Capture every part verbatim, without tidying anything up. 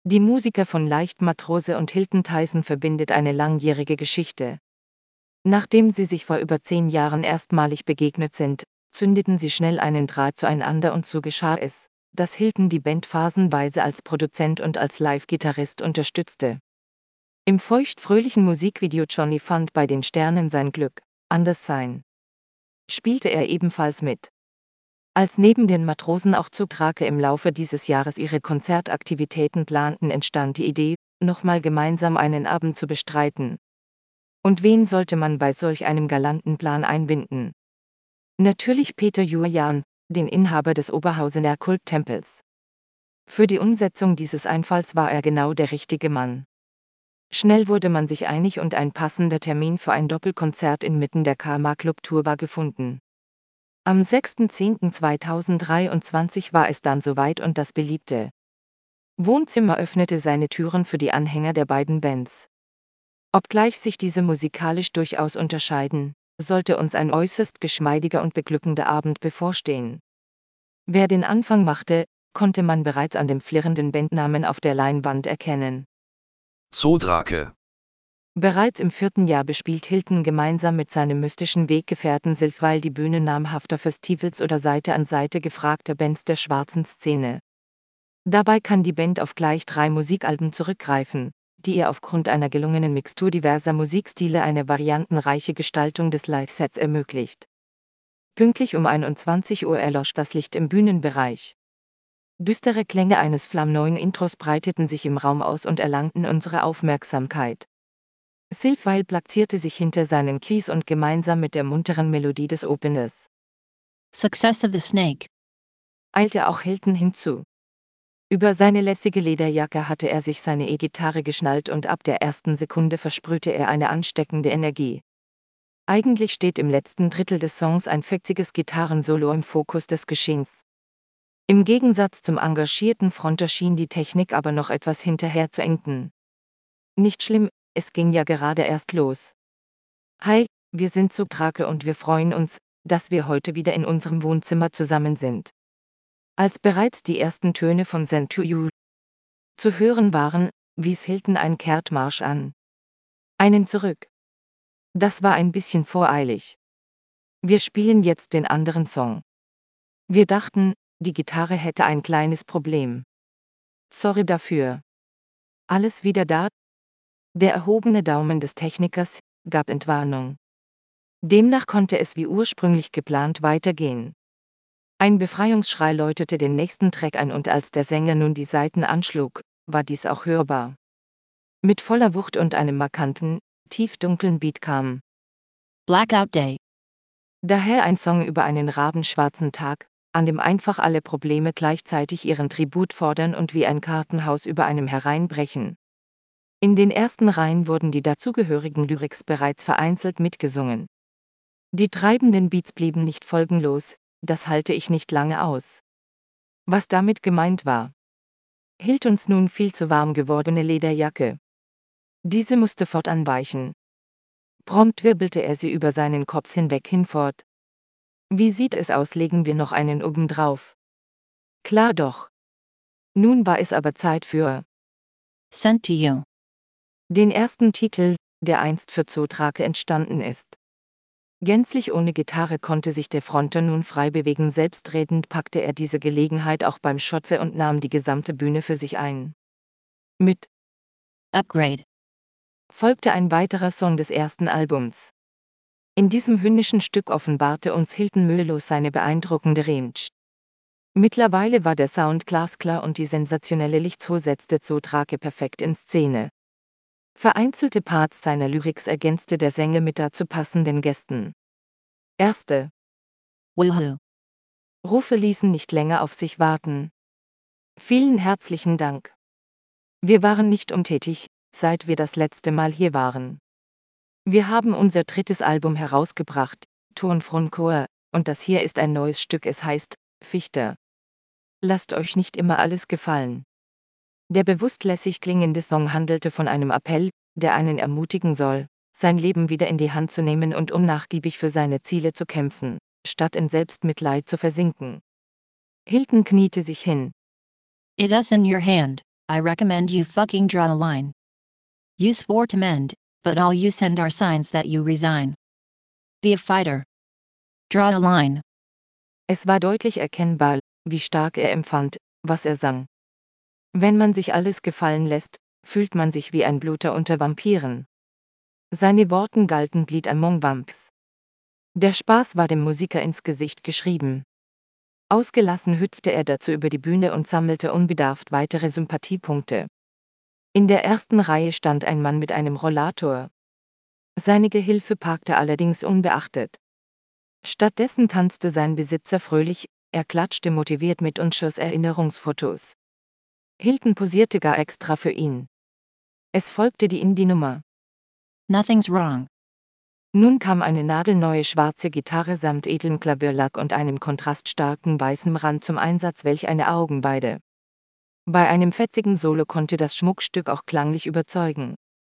Die Musiker von Leicht Matrose und Hilton Tyson verbindet eine langjährige Geschichte. Nachdem sie sich vor über zehn Jahren erstmalig begegnet sind, zündeten sie schnell einen Draht zueinander und so geschah es, dass Hilton die Band phasenweise als Produzent und als Live-Gitarrist unterstützte. Im feucht-fröhlichen Musikvideo Johnny fand bei den Sternen sein Glück, anders sein, spielte er ebenfalls mit. Als neben den Matrosen auch Zug Drake im Laufe dieses Jahres ihre Konzertaktivitäten planten, entstand die Idee, nochmal gemeinsam einen Abend zu bestreiten. Und wen sollte man bei solch einem galanten Plan einbinden? Natürlich Peter Julian, den Inhaber des Oberhausener Kulttempels. Für die Umsetzung dieses Einfalls war er genau der richtige Mann. Schnell wurde man sich einig und ein passender Termin für ein Doppelkonzert inmitten der Karma Club Tour war gefunden. Am sechster zehnter zweitausenddreiundzwanzig war es dann soweit und das beliebte Wohnzimmer öffnete seine Türen für die Anhänger der beiden Bands. Obgleich sich diese musikalisch durchaus unterscheiden, sollte uns ein äußerst geschmeidiger und beglückender Abend bevorstehen. Wer den Anfang machte, konnte man bereits an dem flirrenden Bandnamen auf der Leinwand erkennen. Zoo Drake. Bereits im vierten Jahr bespielt Hilton gemeinsam mit seinem mystischen Weggefährten Silfweil die Bühne namhafter Festivals oder Seite an Seite gefragter Bands der schwarzen Szene. Dabei kann die Band auf gleich drei Musikalben zurückgreifen, die ihr aufgrund einer gelungenen Mixtur diverser Musikstile eine variantenreiche Gestaltung des Live-Sets ermöglicht. Pünktlich um einundzwanzig Uhr erlosch das Licht im Bühnenbereich. Düstere Klänge eines flammneuen Intros breiteten sich im Raum aus und erlangten unsere Aufmerksamkeit. Silfweil platzierte sich hinter seinen Keys und gemeinsam mit der munteren Melodie des Openers Success of the Snake eilte auch Hilton hinzu. Über seine lässige Lederjacke hatte er sich seine E-Gitarre geschnallt und ab der ersten Sekunde versprühte er eine ansteckende Energie. Eigentlich steht im letzten Drittel des Songs ein fetziges Gitarrensolo im Fokus des Geschehens. Im Gegensatz zum engagierten Fronter schien die Technik aber noch etwas hinterher zu enden. Nicht schlimm, es ging ja gerade erst los. Hi, wir sind Zug Drake und wir freuen uns, dass wir heute wieder in unserem Wohnzimmer zusammen sind. Als bereits die ersten Töne von Send to You zu hören waren, wies Hilton einen Kehrtmarsch an. Einen zurück. Das war ein bisschen voreilig. Wir spielen jetzt den anderen Song. Wir dachten, die Gitarre hätte ein kleines Problem. Sorry dafür. Alles wieder da? Der erhobene Daumen des Technikers gab Entwarnung. Demnach konnte es wie ursprünglich geplant weitergehen. Ein Befreiungsschrei läutete den nächsten Track ein und als der Sänger nun die Saiten anschlug, war dies auch hörbar. Mit voller Wucht und einem markanten, tiefdunklen Beat kam Blackout Day. daher ein Song über einen rabenschwarzen Tag, an dem einfach alle Probleme gleichzeitig ihren Tribut fordern und wie ein Kartenhaus über einem hereinbrechen. In den ersten Reihen wurden die dazugehörigen Lyrics bereits vereinzelt mitgesungen. Die treibenden Beats blieben nicht folgenlos, das halte ich nicht lange aus. Was damit gemeint war? Hiltons nun viel zu warm gewordene Lederjacke. Diese musste fortan weichen. Prompt wirbelte er sie über seinen Kopf hinweg hinfort. Wie sieht es aus, legen wir noch einen obendrauf? Klar doch. Nun war es aber Zeit für Sent to You. den ersten Titel, der einst für Zoo Drake entstanden ist. Gänzlich ohne Gitarre konnte sich der Fronter nun frei bewegen, selbstredend packte er diese Gelegenheit auch beim Schotwe und nahm die gesamte Bühne für sich ein. Mit Upgrade. folgte ein weiterer Song des ersten Albums. In diesem hymnischen Stück offenbarte uns Hilton mühelos seine beeindruckende Range. Mittlerweile war der Sound glasklar und die sensationelle Lichtshow setzte Zoo Drake perfekt in Szene. Vereinzelte Parts seiner Lyrics ergänzte der Sänger mit dazu passenden Gästen. Erste Woohoo. Rufe ließen nicht länger auf sich warten. Vielen herzlichen Dank. Wir waren nicht untätig, seit wir das letzte Mal hier waren. Wir haben unser drittes Album herausgebracht, Ton Froncoeur, und das hier ist ein neues Stück, es heißt Fichte. Lasst euch nicht immer alles gefallen. Der bewusst lässig klingende Song handelte von einem Appell, der einen ermutigen soll, sein Leben wieder in die Hand zu nehmen und unnachgiebig für seine Ziele zu kämpfen, statt in Selbstmitleid zu versinken. Hilton kniete sich hin. It is in your hand. I recommend you fucking draw a line. You swore to mend, but all you send are signs that you resign. Be a fighter. Draw a line. Es war deutlich erkennbar, wie stark er empfand, was er sang. Wenn man sich alles gefallen lässt, fühlt man sich wie ein Bluter unter Vampiren. Seine Worten galten Bleed Among Vamps. Der Spaß war dem Musiker ins Gesicht geschrieben. Ausgelassen hüpfte er dazu über die Bühne und sammelte unbedarft weitere Sympathiepunkte. In der ersten Reihe stand ein Mann mit einem Rollator. Seine Gehilfe parkte allerdings unbeachtet. Stattdessen tanzte sein Besitzer fröhlich, er klatschte motiviert mit und schoss Erinnerungsfotos. Hilton posierte gar extra für ihn. Es folgte die Indie-Nummer. Nothing's wrong. Nun kam eine nagelneue schwarze Gitarre samt edlem Klavierlack und einem kontraststarken weißen Rand zum Einsatz, welch eine Augenweide. Bei einem fetzigen Solo konnte das Schmuckstück auch klanglich überzeugen.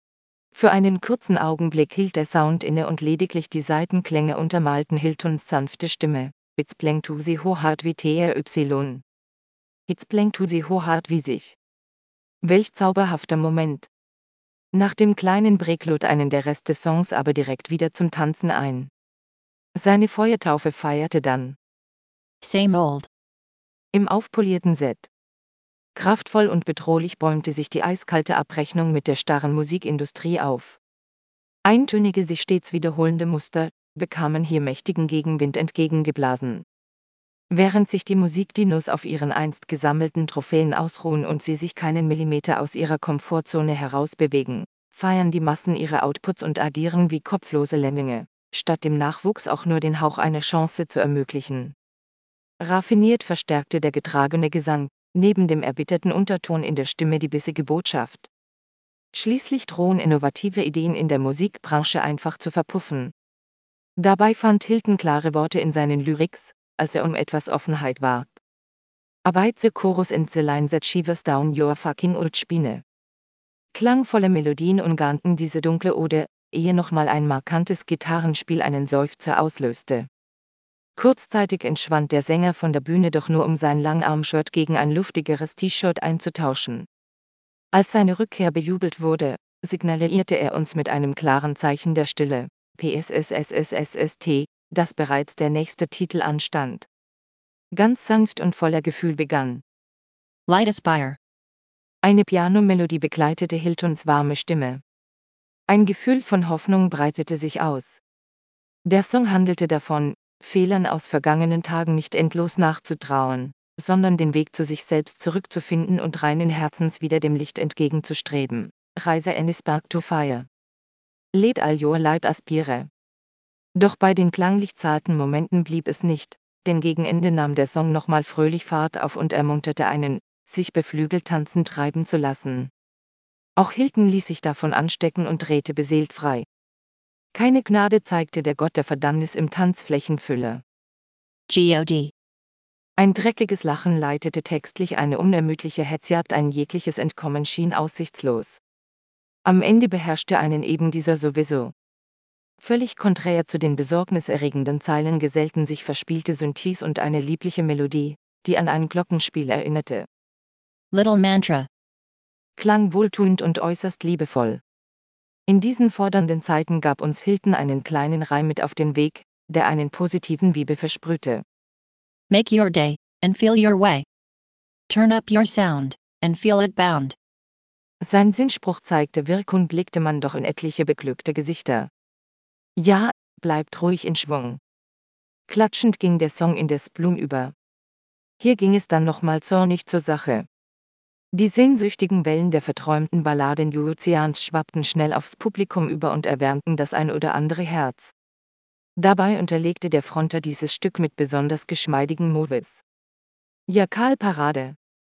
Für einen kurzen Augenblick hielt der Sound inne und lediglich die Seitenklänge untermalten Hiltons sanfte Stimme. It's playing to sie ho hart wie T R Y. It's playing to sie ho hart wie sich. Welch zauberhafter Moment. Nach dem kleinen Break lud einen der Rest des Songs aber direkt wieder zum Tanzen ein. Seine Feuertaufe feierte dann. Same old. Im aufpolierten Set. Kraftvoll und bedrohlich bäumte sich die eiskalte Abrechnung mit der starren Musikindustrie auf. Eintönige, sich stets wiederholende Muster bekamen hier mächtigen Gegenwind entgegengeblasen. Während sich die Musikdinos auf ihren einst gesammelten Trophäen ausruhen und sie sich keinen Millimeter aus ihrer Komfortzone herausbewegen, feiern die Massen ihre Outputs und agieren wie kopflose Lemminge, statt dem Nachwuchs auch nur den Hauch einer Chance zu ermöglichen. Raffiniert verstärkte der getragene Gesang, neben dem erbitterten Unterton in der Stimme die bissige Botschaft. Schließlich drohen innovative Ideen in der Musikbranche einfach zu verpuffen. Dabei fand Hilton klare Worte in seinen Lyrics, als er um etwas Offenheit warb. Avoid the chorus and the line that shivers down your fucking old Spine. Klangvolle Melodien umgarnten diese dunkle Ode, ehe nochmal ein markantes Gitarrenspiel einen Seufzer auslöste. Kurzzeitig entschwand der Sänger von der Bühne, doch nur um sein Langarm-Shirt gegen ein luftigeres T-Shirt einzutauschen. Als seine Rückkehr bejubelt wurde, signalisierte er uns mit einem klaren Zeichen der Stille, P S S S S S S T, dass bereits der nächste Titel anstand. Ganz sanft und voller Gefühl begann. Light Aspire. Eine Pianomelodie begleitete Hiltons warme Stimme. Ein Gefühl von Hoffnung breitete sich aus. Der Song handelte davon, Fehlern aus vergangenen Tagen nicht endlos nachzutrauern, sondern den Weg zu sich selbst zurückzufinden und reinen Herzens wieder dem Licht entgegenzustreben. Rise and spark to fire. Let all your light aspire. Doch bei den klanglich zarten Momenten blieb es nicht, denn gegen Ende nahm der Song nochmal fröhlich Fahrt auf und ermunterte einen, sich beflügelt tanzen treiben zu lassen. Auch Hilton ließ sich davon anstecken und drehte beseelt frei. Keine Gnade zeigte der Gott der Verdammnis im Tanzflächenfüller. G O D. Ein dreckiges Lachen leitete textlich eine unermüdliche Hetzjagd, ein jegliches Entkommen schien aussichtslos. Am Ende beherrschte einen eben dieser sowieso. Völlig konträr zu den besorgniserregenden Zeilen gesellten sich verspielte Synthes und eine liebliche Melodie, die an ein Glockenspiel erinnerte. Little Mantra. Klang wohltuend und äußerst liebevoll. In diesen fordernden Zeiten gab uns Hilton einen kleinen Reim mit auf den Weg, der einen positiven Vibe versprühte. Make your day, and feel your way. Turn up your sound, and feel it bound. Sein Sinnspruch zeigte Wirkung, blickte man doch in etliche beglückte Gesichter. Ja, bleibt ruhig in Schwung. Klatschend ging der Song in das Blum über. Hier ging es dann nochmal zornig zur Sache. Die sehnsüchtigen Wellen der verträumten Balladen Ozeans schwappten schnell aufs Publikum über und erwärmten das ein oder andere Herz. Dabei unterlegte der Fronter dieses Stück mit besonders geschmeidigen Moves. Ja, Karl Parade.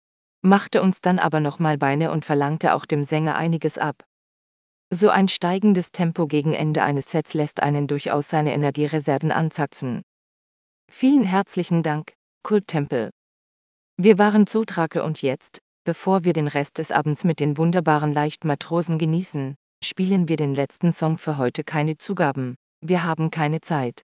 Machte uns dann aber nochmal Beine und verlangte auch dem Sänger einiges ab. So ein steigendes Tempo gegen Ende eines Sets lässt einen durchaus seine Energiereserven anzapfen. Vielen herzlichen Dank, Kulttempel. Wir waren Zodrake und jetzt, bevor wir den Rest des Abends mit den wunderbaren Leichtmatrosen genießen, spielen wir den letzten Song für heute. Keine Zugaben, wir haben keine Zeit.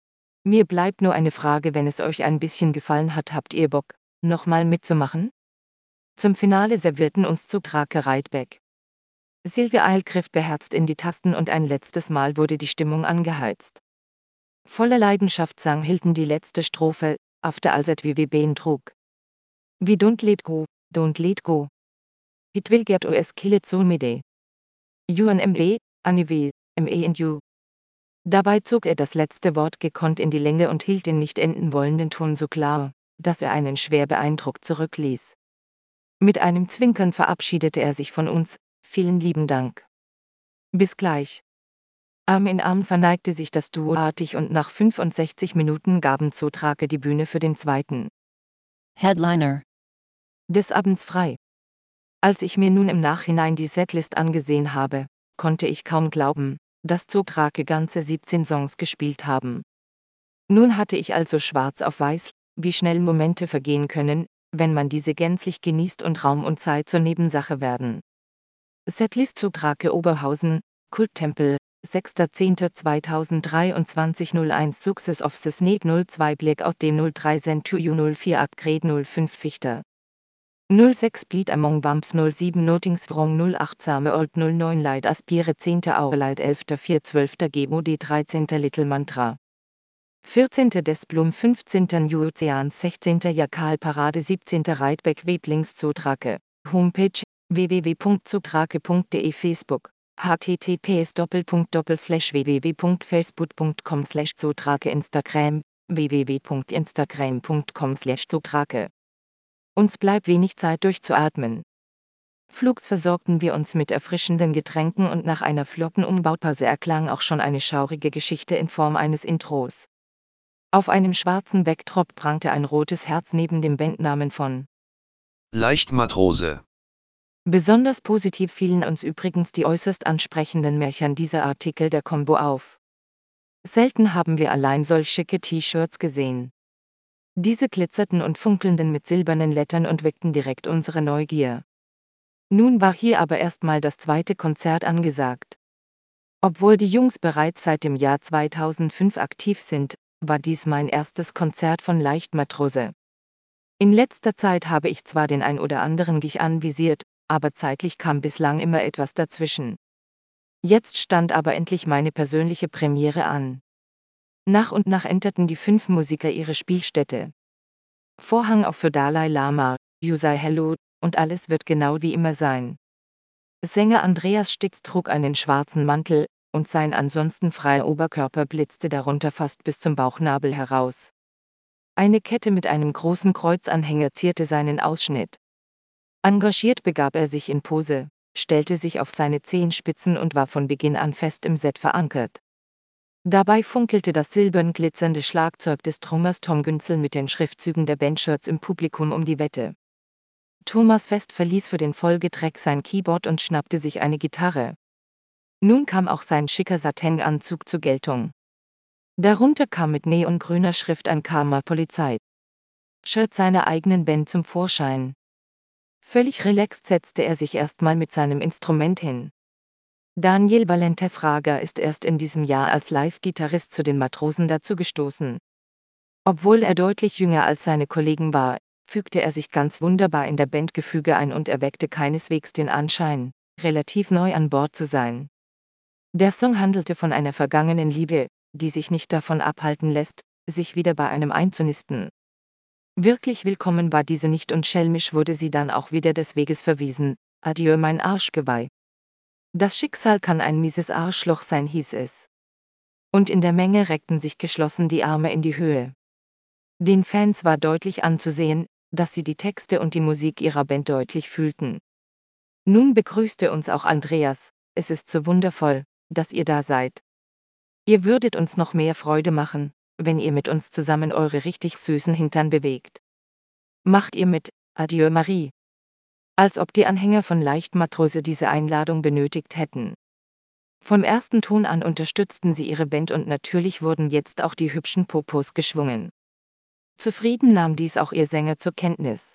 Mir bleibt nur eine Frage: Wenn es euch ein bisschen gefallen hat, habt ihr Bock, nochmal mitzumachen? Zum Finale servierten uns Zugdrake Reitbeck. Silvia Eil griff beherzt in die Tasten und ein letztes Mal wurde die Stimmung angeheizt. Voller Leidenschaft sang Hilton die letzte Strophe, after alset wie wir been trug. We don't let go, don't let go. It will get us killed so mide. You and me, anyway, me and you. Dabei zog er das letzte Wort gekonnt in die Länge und hielt den nicht enden wollenden Ton so klar, dass er einen schwer beeindruckt zurückließ. Mit einem Zwinkern verabschiedete er sich von uns, vielen lieben Dank. Bis gleich. Arm in Arm verneigte sich das Duo artig und nach fünfundsechzig Minuten gaben Zootrake die Bühne für den zweiten Headliner des Abends frei. Als ich mir nun im Nachhinein die Setlist angesehen habe, konnte ich kaum glauben, dass Zootrake ganze siebzehn Songs gespielt haben. Nun hatte ich also schwarz auf weiß, wie schnell Momente vergehen können, wenn man diese gänzlich genießt und Raum und Zeit zur Nebensache werden. Setlist Zootrake Oberhausen, Kulttempel, sechster zehnter zweitausenddreiundzwanzig null eins Success of the Snake null zwei Blackout dem null drei Century null vier Upgrade null fünf Fichter. null sechs Bleed Among Bumps null sieben Notings Wrong null acht Same Old null neun Light Aspire zehnter Aurelight elfter vier zwölfter Gemo D dreizehnter Little Mantra. vierzehnter Desblum fünfzehnter New Oceans sechzehnter Jakal Parade siebzehnter Reitbeck Weblings Zootrake. Homepage w w w punkt zootrake punkt de Facebook https www punkt facebook punkt com slash zootrake Instagram www punkt instagram punkt com slash zootrake. Uns bleibt wenig Zeit durchzuatmen. Flugs versorgten wir uns mit erfrischenden Getränken und nach einer flotten Umbaupause erklang auch schon eine schaurige Geschichte in Form eines Intros. Auf einem schwarzen Backdrop prangte ein rotes Herz neben dem Bandnamen von Leichtmatrose. Besonders positiv fielen uns übrigens die äußerst ansprechenden Märchen dieser Artikel der Combo auf. Selten haben wir allein solch schicke T-Shirts gesehen. Diese glitzerten und funkelnden mit silbernen Lettern und weckten direkt unsere Neugier. Nun war hier aber erstmal das zweite Konzert angesagt. Obwohl die Jungs bereits seit dem Jahr zweitausendfünf aktiv sind, war dies mein erstes Konzert von Leichtmatrose. In letzter Zeit habe ich zwar den ein oder anderen Gig anvisiert, aber zeitlich kam bislang immer etwas dazwischen. Jetzt stand aber endlich meine persönliche Premiere an. Nach und nach enterten die fünf Musiker ihre Spielstätte. Vorhang auf für Dalai Lama, You Say Hello, und alles wird genau wie immer sein. Sänger Andreas Stix trug einen schwarzen Mantel, und sein ansonsten freier Oberkörper blitzte darunter fast bis zum Bauchnabel heraus. Eine Kette mit einem großen Kreuzanhänger zierte seinen Ausschnitt. Engagiert begab er sich in Pose, stellte sich auf seine Zehenspitzen und war von Beginn an fest im Set verankert. Dabei funkelte das silbern glitzernde Schlagzeug des Drummers Tom Günzel mit den Schriftzügen der Bandshirts im Publikum um die Wette. Thomas Fest verließ für den Folgetrack sein Keyboard und schnappte sich eine Gitarre. Nun kam auch sein schicker Satinanzug zur Geltung. Darunter kam mit neongrüner Schrift ein Karma Polizei Shirt seiner eigenen Band zum Vorschein. Völlig relaxed setzte er sich erstmal mit seinem Instrument hin. Daniel Valente-Frager ist erst in diesem Jahr als Live-Gitarrist zu den Matrosen dazugestoßen. Obwohl er deutlich jünger als seine Kollegen war, fügte er sich ganz wunderbar in der Bandgefüge ein und erweckte keineswegs den Anschein, relativ neu an Bord zu sein. Der Song handelte von einer vergangenen Liebe, die sich nicht davon abhalten lässt, sich wieder bei einem einzunisten. Wirklich willkommen war diese nicht und schelmisch wurde sie dann auch wieder des Weges verwiesen. Adieu mein Arschgeweih. Das Schicksal kann ein mieses Arschloch sein, hieß es. Und in der Menge reckten sich geschlossen die Arme in die Höhe. Den Fans war deutlich anzusehen, dass sie die Texte und die Musik ihrer Band deutlich fühlten. Nun begrüßte uns auch Andreas, es ist so wundervoll, dass ihr da seid. Ihr würdet uns noch mehr Freude machen, wenn ihr mit uns zusammen eure richtig süßen Hintern bewegt. Macht ihr mit, Adieu Marie. Als ob die Anhänger von Leichtmatrose diese Einladung benötigt hätten. Vom ersten Ton an unterstützten sie ihre Band und natürlich wurden jetzt auch die hübschen Popos geschwungen. Zufrieden nahm dies auch ihr Sänger zur Kenntnis.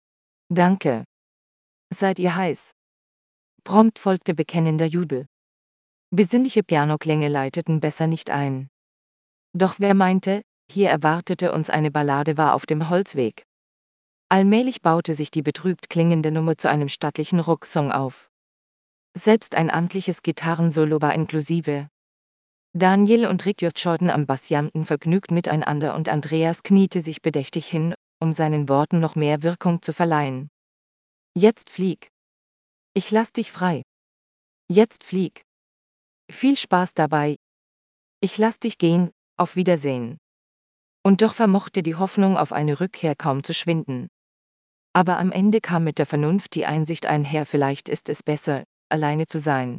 Danke. Seid ihr heiß? Prompt folgte bekennender Jubel. Besinnliche Pianoklänge leiteten besser nicht ein. Doch wer meinte, hier erwartete uns eine Ballade, war auf dem Holzweg. Allmählich baute sich die betrübt klingende Nummer zu einem stattlichen Rocksong auf. Selbst ein amtliches Gitarrensolo war inklusive. Daniel und Rick J. Jordan am Bass jammten vergnügt miteinander und Andreas kniete sich bedächtig hin, um seinen Worten noch mehr Wirkung zu verleihen. Jetzt flieg. Ich lass dich frei. Jetzt flieg. Viel Spaß dabei. Ich lass dich gehen, auf Wiedersehen. Und doch vermochte die Hoffnung auf eine Rückkehr kaum zu schwinden. Aber am Ende kam mit der Vernunft die Einsicht einher, vielleicht ist es besser, alleine zu sein.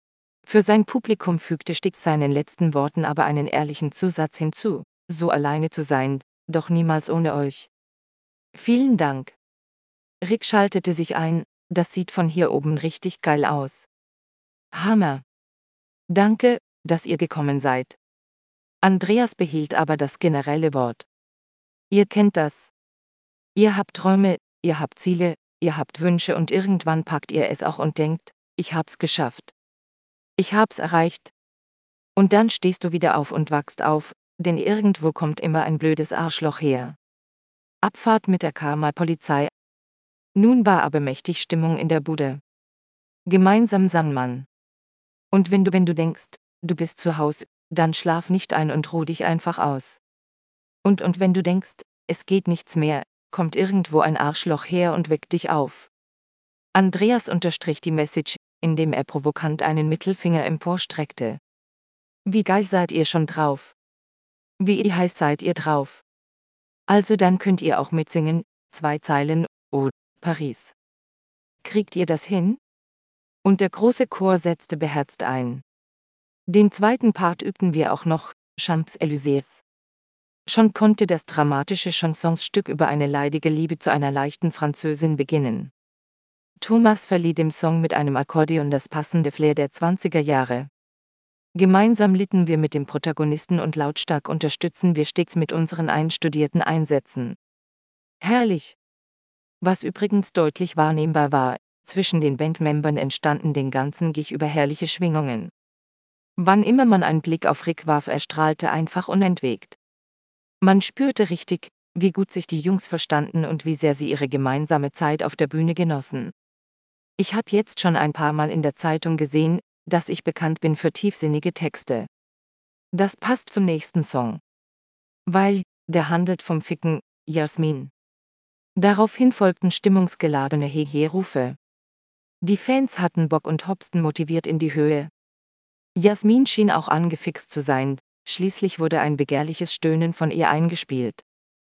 Für sein Publikum fügte Styx seinen letzten Worten aber einen ehrlichen Zusatz hinzu: So alleine zu sein, doch niemals ohne euch. Vielen Dank. Rick schaltete sich ein, das sieht von hier oben richtig geil aus. Hammer. Danke, dass ihr gekommen seid. Andreas behielt aber das generelle Wort. Ihr kennt das. Ihr habt Träume, ihr habt Ziele, ihr habt Wünsche und irgendwann packt ihr es auch und denkt, ich hab's geschafft. Ich hab's erreicht. Und dann stehst du wieder auf und wachst auf, denn irgendwo kommt immer ein blödes Arschloch her. Abfahrt mit der Karma-Polizei. Nun war aber mächtig Stimmung in der Bude. Gemeinsam sang man. Und wenn du, wenn du denkst, du bist zu Haus, dann schlaf nicht ein und ruh dich einfach aus. Und und wenn du denkst, es geht nichts mehr, kommt irgendwo ein Arschloch her und weckt dich auf. Andreas unterstrich die Message, indem er provokant einen Mittelfinger emporstreckte. Wie geil seid ihr schon drauf? Wie heiß seid ihr drauf? Also dann könnt ihr auch mitsingen, zwei Zeilen, oh, Paris. Kriegt ihr das hin? Und der große Chor setzte beherzt ein. Den zweiten Part übten wir auch noch, Champs-Élysées. Schon konnte das dramatische Chansonstück über eine leidige Liebe zu einer leichten Französin beginnen. Thomas verlieh dem Song mit einem Akkordeon das passende Flair der zwanziger Jahre. Gemeinsam litten wir mit dem Protagonisten und lautstark unterstützen wir Styx mit unseren einstudierten Einsätzen. Herrlich! Was übrigens deutlich wahrnehmbar war, zwischen den Bandmembern entstanden den ganzen Gig über herrliche Schwingungen. Wann immer man einen Blick auf Rick warf, er strahlte einfach unentwegt. Man spürte richtig, wie gut sich die Jungs verstanden und wie sehr sie ihre gemeinsame Zeit auf der Bühne genossen. Ich hab jetzt schon ein paar Mal in der Zeitung gesehen, dass ich bekannt bin für tiefsinnige Texte. Das passt zum nächsten Song. Weil, der handelt vom Ficken, Jasmin. Daraufhin folgten stimmungsgeladene Hehe-Rufe. Die Fans hatten Bock und hopsten motiviert in die Höhe. Jasmin schien auch angefixt zu sein, schließlich wurde ein begehrliches Stöhnen von ihr eingespielt.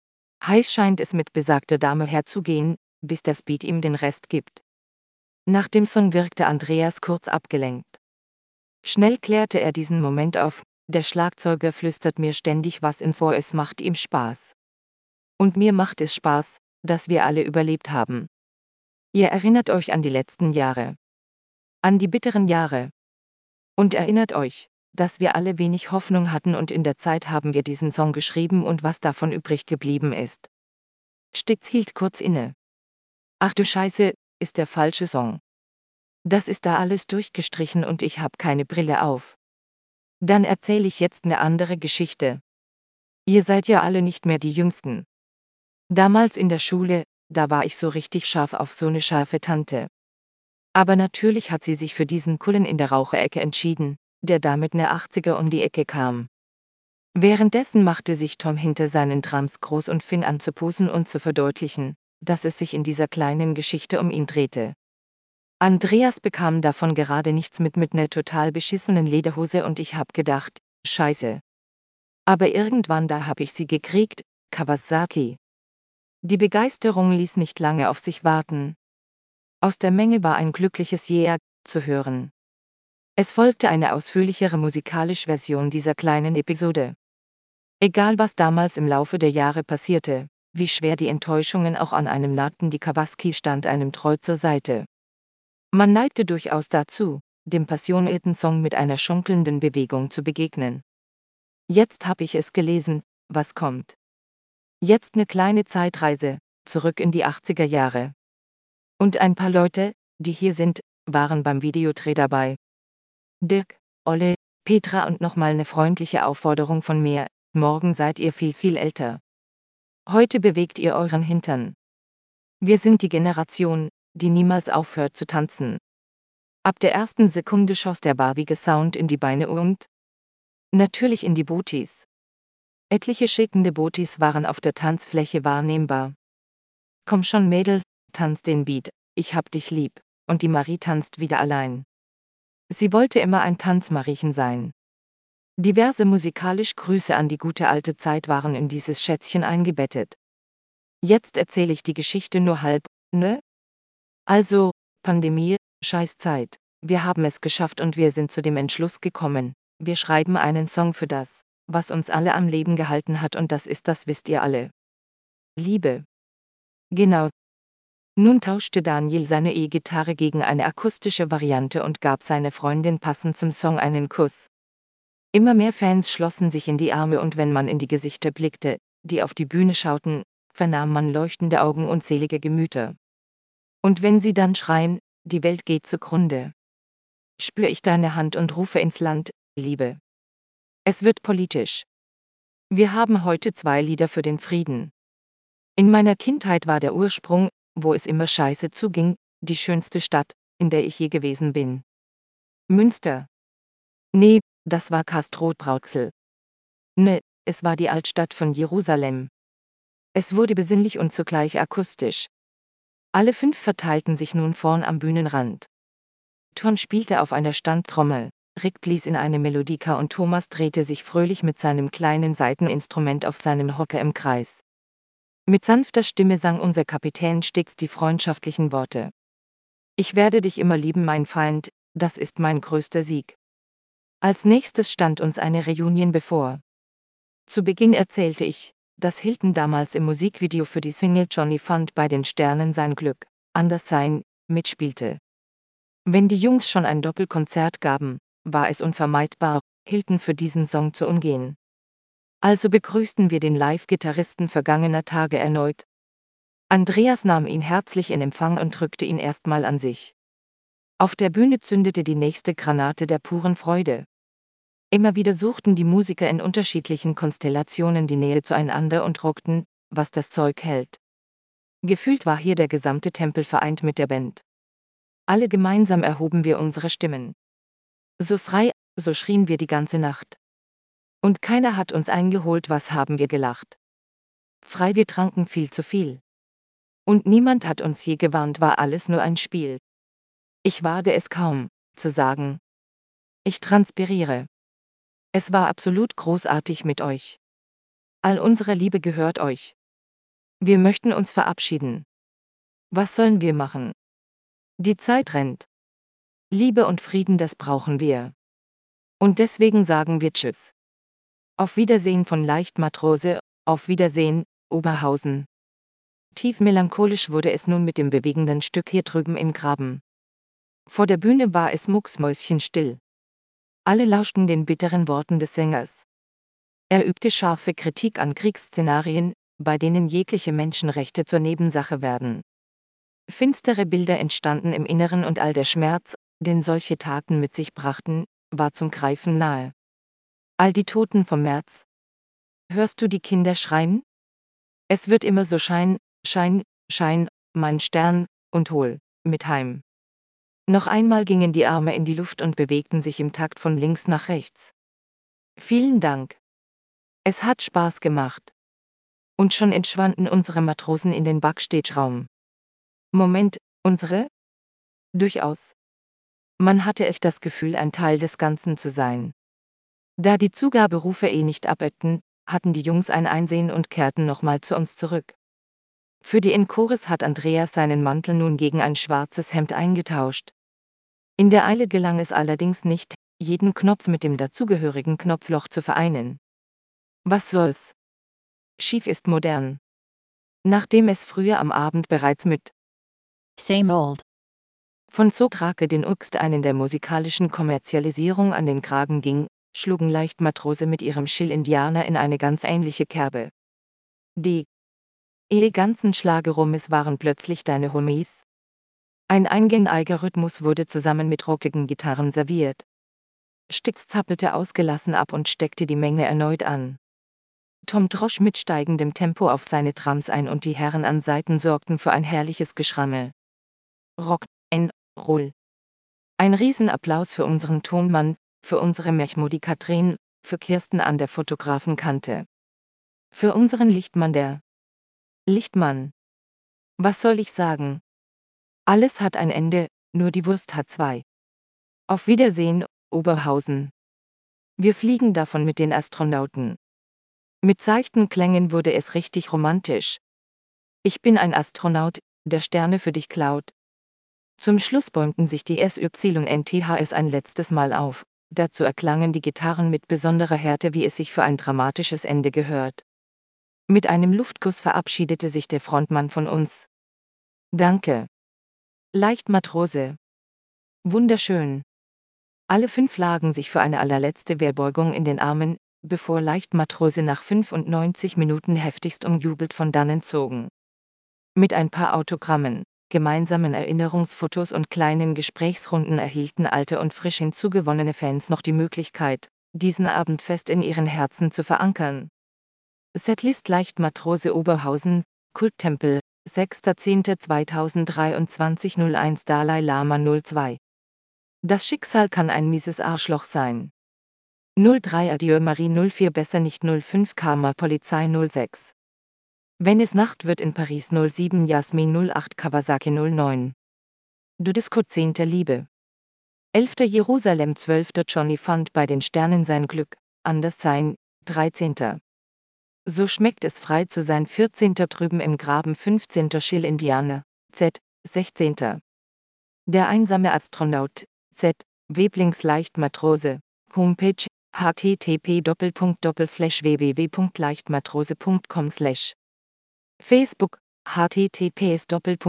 Heiß scheint es mit besagter Dame herzugehen, bis das Beat ihm den Rest gibt. Nach dem Song wirkte Andreas kurz abgelenkt. Schnell klärte er diesen Moment auf: Der Schlagzeuger flüstert mir ständig was ins Ohr, es macht ihm Spaß. Und mir macht es Spaß, dass wir alle überlebt haben. Ihr erinnert euch an die letzten Jahre. An die bitteren Jahre. Und erinnert euch, dass wir alle wenig Hoffnung hatten und in der Zeit haben wir diesen Song geschrieben und was davon übrig geblieben ist. Styx hielt kurz inne. Ach du Scheiße, ist der falsche Song. Das ist da alles durchgestrichen und ich hab keine Brille auf. Dann erzähle ich jetzt eine andere Geschichte. Ihr seid ja alle nicht mehr die Jüngsten. Damals in der Schule, da war ich so richtig scharf auf so eine scharfe Tante. Aber natürlich hat sie sich für diesen Kullen in der Raucherecke entschieden, der da mit ner achtziger um die Ecke kam. Währenddessen machte sich Tom hinter seinen Drums groß und fing an zu posen und zu verdeutlichen, dass es sich in dieser kleinen Geschichte um ihn drehte. Andreas bekam davon gerade nichts mit mit ner total beschissenen Lederhose und ich hab gedacht, Scheiße. Aber irgendwann da hab ich sie gekriegt, Kawasaki. Die Begeisterung ließ nicht lange auf sich warten. Aus der Menge war ein glückliches Yeah zu hören. Es folgte eine ausführlichere musikalische Version dieser kleinen Episode. Egal was damals im Laufe der Jahre passierte, wie schwer die Enttäuschungen auch an einem nahten, die Kawasaki stand einem treu zur Seite. Man neigte durchaus dazu, dem passionierten Song mit einer schunkelnden Bewegung zu begegnen. Jetzt hab ich es gelesen, was kommt. Jetzt ne kleine Zeitreise, zurück in die achtziger Jahre. Und ein paar Leute, die hier sind, waren beim Videodreh dabei. Dirk, Olle, Petra und nochmal ne freundliche Aufforderung von mir: Morgen seid ihr viel viel älter. Heute bewegt ihr euren Hintern. Wir sind die Generation, die niemals aufhört zu tanzen. Ab der ersten Sekunde schoss der barbige Sound in die Beine und natürlich in die Booties. Etliche schickende Booties waren auf der Tanzfläche wahrnehmbar. Komm schon Mädel, tanz den Beat, ich hab dich lieb, und die Marie tanzt wieder allein. Sie wollte immer ein Tanzmariechen sein. Diverse musikalisch Grüße an die gute alte Zeit waren in dieses Schätzchen eingebettet. Jetzt erzähle ich die Geschichte nur halb, ne? Also, Pandemie, Scheißzeit. Wir haben es geschafft und wir sind zu dem Entschluss gekommen, wir schreiben einen Song für das, was uns alle am Leben gehalten hat, und das ist, das wisst ihr alle. Liebe. Genau. Nun tauschte Daniel seine E-Gitarre gegen eine akustische Variante und gab seiner Freundin passend zum Song einen Kuss. Immer mehr Fans schlossen sich in die Arme, und wenn man in die Gesichter blickte, die auf die Bühne schauten, vernahm man leuchtende Augen und selige Gemüter. Und wenn sie dann schreien, die Welt geht zugrunde, spür ich deine Hand und rufe ins Land, Liebe. Es wird politisch. Wir haben heute zwei Lieder für den Frieden. In meiner Kindheit war der Ursprung, wo es immer scheiße zuging, die schönste Stadt, in der ich je gewesen bin. Münster. Nee, das war Castrot-Rauxel. Ne, es war die Altstadt von Jerusalem. Es wurde besinnlich und zugleich akustisch. Alle fünf verteilten sich nun vorn am Bühnenrand. Ton spielte auf einer Standtrommel, Rick blies in eine Melodika und Thomas drehte sich fröhlich mit seinem kleinen Saiteninstrument auf seinem Hocker im Kreis. Mit sanfter Stimme sang unser Kapitän Stix die freundschaftlichen Worte. Ich werde dich immer lieben, mein Feind, das ist mein größter Sieg. Als nächstes stand uns eine Reunion bevor. Zu Beginn erzählte ich, dass Hilton damals im Musikvideo für die Single Johnny fand bei den Sternen sein Glück, anders sein, mitspielte. Wenn die Jungs schon ein Doppelkonzert gaben, war es unvermeidbar, Hilton für diesen Song zu umgehen. Also begrüßten wir den Live-Gitarristen vergangener Tage erneut. Andreas nahm ihn herzlich in Empfang und drückte ihn erstmal an sich. Auf der Bühne zündete die nächste Granate der puren Freude. Immer wieder suchten die Musiker in unterschiedlichen Konstellationen die Nähe zueinander und rockten, was das Zeug hält. Gefühlt war hier der gesamte Tempel vereint mit der Band. Alle gemeinsam erhoben wir unsere Stimmen. So frei, so schrien wir die ganze Nacht. Und keiner hat uns eingeholt, was haben wir gelacht. Frei, wir tranken viel zu viel. Und niemand hat uns je gewarnt, war alles nur ein Spiel. Ich wage es kaum, zu sagen. Ich transpiriere. Es war absolut großartig mit euch. All unsere Liebe gehört euch. Wir möchten uns verabschieden. Was sollen wir machen? Die Zeit rennt. Liebe und Frieden, das brauchen wir. Und deswegen sagen wir Tschüss. Auf Wiedersehen von Leichtmatrose, auf Wiedersehen, Oberhausen. Tief melancholisch wurde es nun mit dem bewegenden Stück hier drüben im Graben. Vor der Bühne war es mucksmäuschenstill. Alle lauschten den bitteren Worten des Sängers. Er übte scharfe Kritik an Kriegsszenarien, bei denen jegliche Menschenrechte zur Nebensache werden. Finstere Bilder entstanden im Inneren und all der Schmerz, den solche Taten mit sich brachten, war zum Greifen nahe. All die Toten vom März. Hörst du die Kinder schreien? Es wird immer so Schein, Schein, Schein, mein Stern, und hol, mit heim. Noch einmal gingen die Arme in die Luft und bewegten sich im Takt von links nach rechts. Vielen Dank. Es hat Spaß gemacht. Und schon entschwanden unsere Matrosen in den Backstage-Raum. Moment, unsere? Durchaus. Man hatte echt das Gefühl, ein Teil des Ganzen zu sein. Da die Zugaberufe eh nicht abebbten, hatten die Jungs ein Einsehen und kehrten nochmal zu uns zurück. Für die Encore hat Andreas seinen Mantel nun gegen ein schwarzes Hemd eingetauscht. In der Eile gelang es allerdings nicht, jeden Knopf mit dem dazugehörigen Knopfloch zu vereinen. Was soll's? Schief ist modern. Nachdem es früher am Abend bereits mit Same old. von Zotrake den Uxt einen der musikalischen Kommerzialisierung an den Kragen ging, schlugen Leichtmatrose mit ihrem Schill-Indianer in eine ganz ähnliche Kerbe. Die eleganten Schlagerummes waren plötzlich deine Homies. Ein eingängiger Rhythmus wurde zusammen mit rockigen Gitarren serviert. Stix zappelte ausgelassen ab und steckte die Menge erneut an. Tom drosch mit steigendem Tempo auf seine Trams ein und die Herren an Seiten sorgten für ein herrliches Geschrammel. Rock, n, roll. Ein Riesenapplaus für unseren Tonmann, für unsere Mechmodi Katrin, für Kirsten an der Fotografenkante. Für unseren Lichtmann der Lichtmann. Was soll ich sagen? Alles hat ein Ende, nur die Wurst hat zwei. Auf Wiedersehen, Oberhausen. Wir fliegen davon mit den Astronauten. Mit seichten Klängen wurde es richtig romantisch. Ich bin ein Astronaut, der Sterne für dich klaut. Zum Schluss bäumten sich die S Y N T H S ein letztes Mal auf, dazu erklangen die Gitarren mit besonderer Härte, wie es sich für ein dramatisches Ende gehört. Mit einem Luftkuss verabschiedete sich der Frontmann von uns. Danke. Leichtmatrose. Wunderschön. Alle fünf lagen sich für eine allerletzte Wehrbeugung in den Armen, bevor Leichtmatrose nach fünfundneunzig Minuten heftigst umjubelt von dannen zogen. Mit ein paar Autogrammen, gemeinsamen Erinnerungsfotos und kleinen Gesprächsrunden erhielten alte und frisch hinzugewonnene Fans noch die Möglichkeit, diesen Abend fest in ihren Herzen zu verankern. Setlist Leichtmatrose Oberhausen, Kulttempel, sechster zehnter zweitausenddreiundzwanzig null eins Dalai Lama null zwei. Das Schicksal kann ein mieses Arschloch sein. null drei Adieu Marie null vier Besser nicht null fünf Karma Polizei null sechs. Wenn es Nacht wird in Paris null sieben Jasmin null acht Kawasaki null neun. Du Disco zehnter Liebe. elfter Jerusalem zwölfter Johnny fand bei den Sternen sein Glück, anders sein, dreizehnter So schmeckt es frei zu sein vierzehnter Drüben im Graben fünfzehnter Schill Indianer, Z, sechzehnter Der einsame Astronaut, Z, Weblings Leichtmatrose, Homepage, http www.leichtmatrose punkt com Facebook, https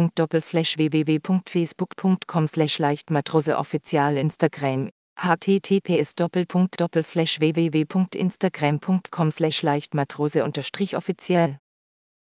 www.facebook.com Leichtmatrose Offizial Instagram, https www.instagram punkt com Leichtmatrose offiziell